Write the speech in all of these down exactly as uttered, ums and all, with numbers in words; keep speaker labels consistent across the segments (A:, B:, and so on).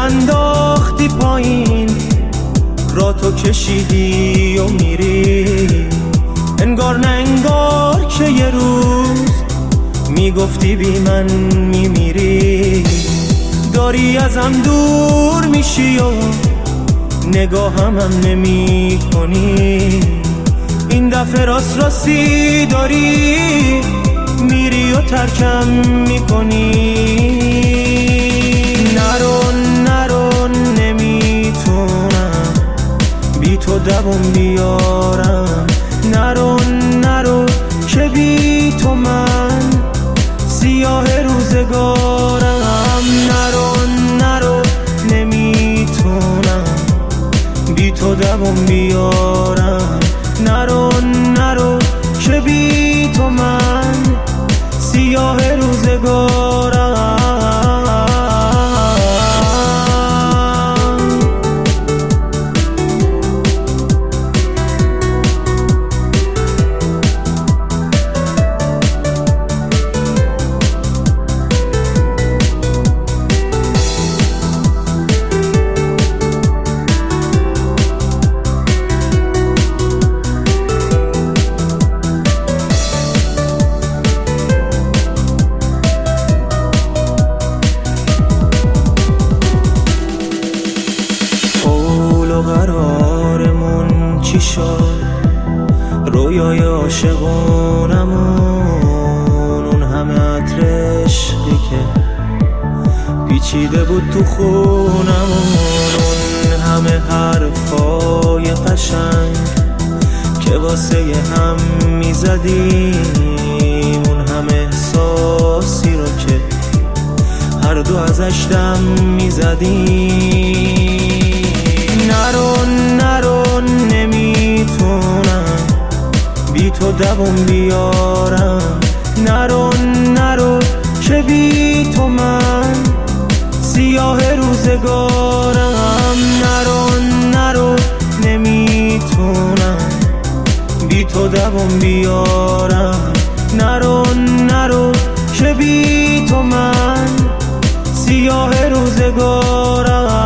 A: انداختی پایین، را تو کشیدی و میری. انگار نه انگار که یه روز میگفتی بی من میمیری. داری ازم دور میشی و نگاهم هم نمی کنی. این دفعه راست راستی داری میری و ترکم میکنی. نرو نرو نمیتونم بی تو دوام بیارم. نرو نرو که بی تو من سیاه روزگارم. نرو نرو نمیتونم بی تو دوام بیارم. نرو نرو که بی تو من سیاه روزگارم. قرارمون چی شد؟ رویای عاشقونمون، اون همه عطر عشقی که پیچیده بود تو خونمون، اون همه حرفای قشنگ که واسه هم میزدیم، اون همه احساسی رو که هر دو ازش دم میزدیم. نرو نرو نمیتونم بی تو دوام بیارم. نرو نرو که بی تو من سیاه روزگارم. نرو نرو نمیتونم بی تو دوام بیارم. نرو نرو که بی تو من سیاه روزگارم.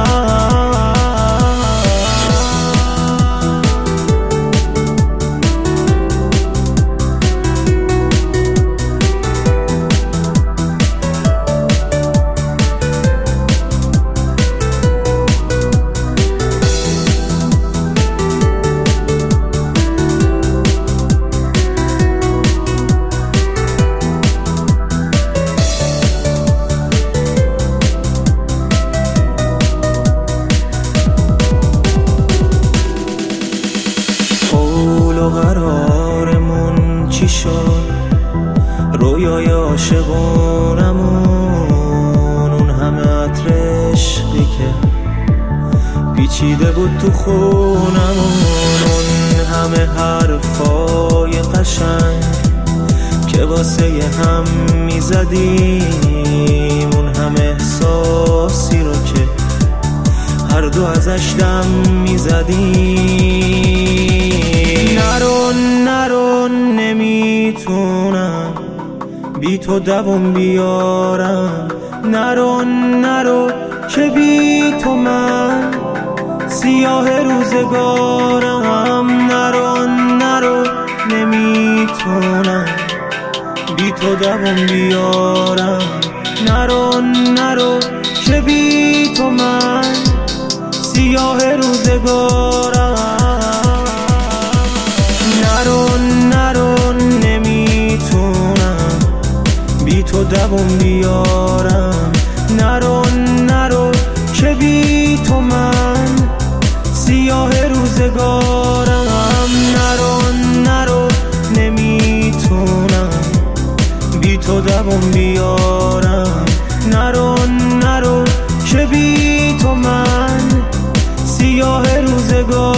A: قرارمون چی شد؟ رویای عاشقونمون، اون همه عطر عشقی که پیچیده بود تو خونمون، اون همه حرفای قشنگ که واسه هم میزدیم، اون همه احساسی رو که هر دو ازش دم میزدیم. نرو نرو نمیتونم بی تو دوام بیارم. نرو نرو که بی تو من سیاه روزگارم. نرو نرو نمیتونم بی تو دوام بیارم. نرو نرو که بی تو من سیاه روزگارم. نرو نرو نمیتونم بی تو دوام بیارم. نرو نرو که بی تو من سیاه روزگارم. نرو نرو نمیتونم بی تو دوام بیارم. نرو نرو که بی تو من سیاه روزگارم.